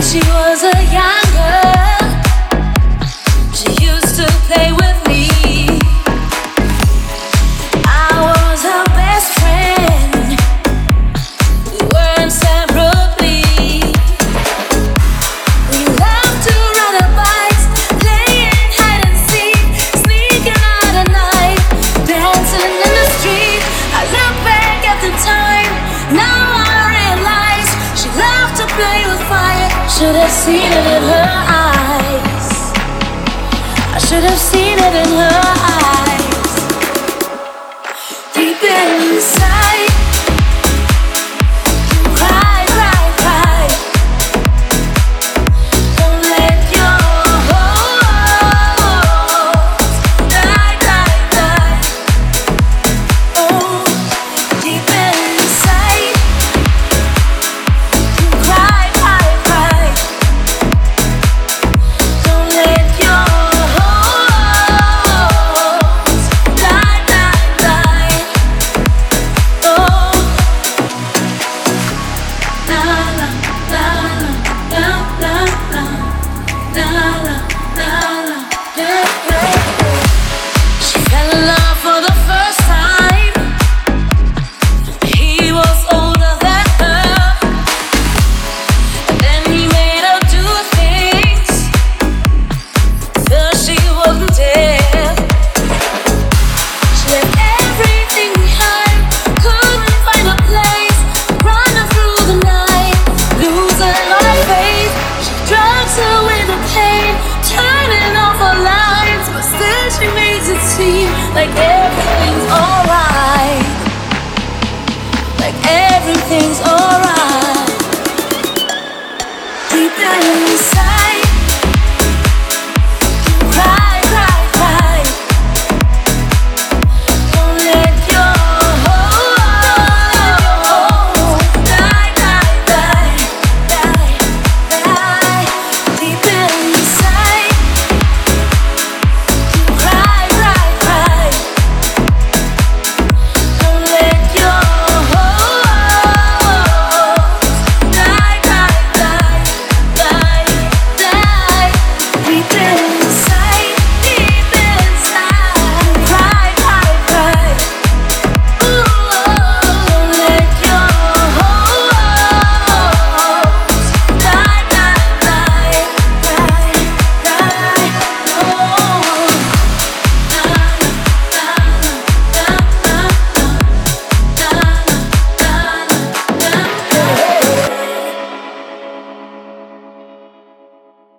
she was a young girl, she used to play with me. I was her best friend. We were inseparably. We loved to ride our bikes, playing hide and seek, sneaking out at night, dancing in the street. I look back at the time, now I realize she loved to play with fire. Should have seen it in her eyes. I should have seen it in her eyes. Deep inside.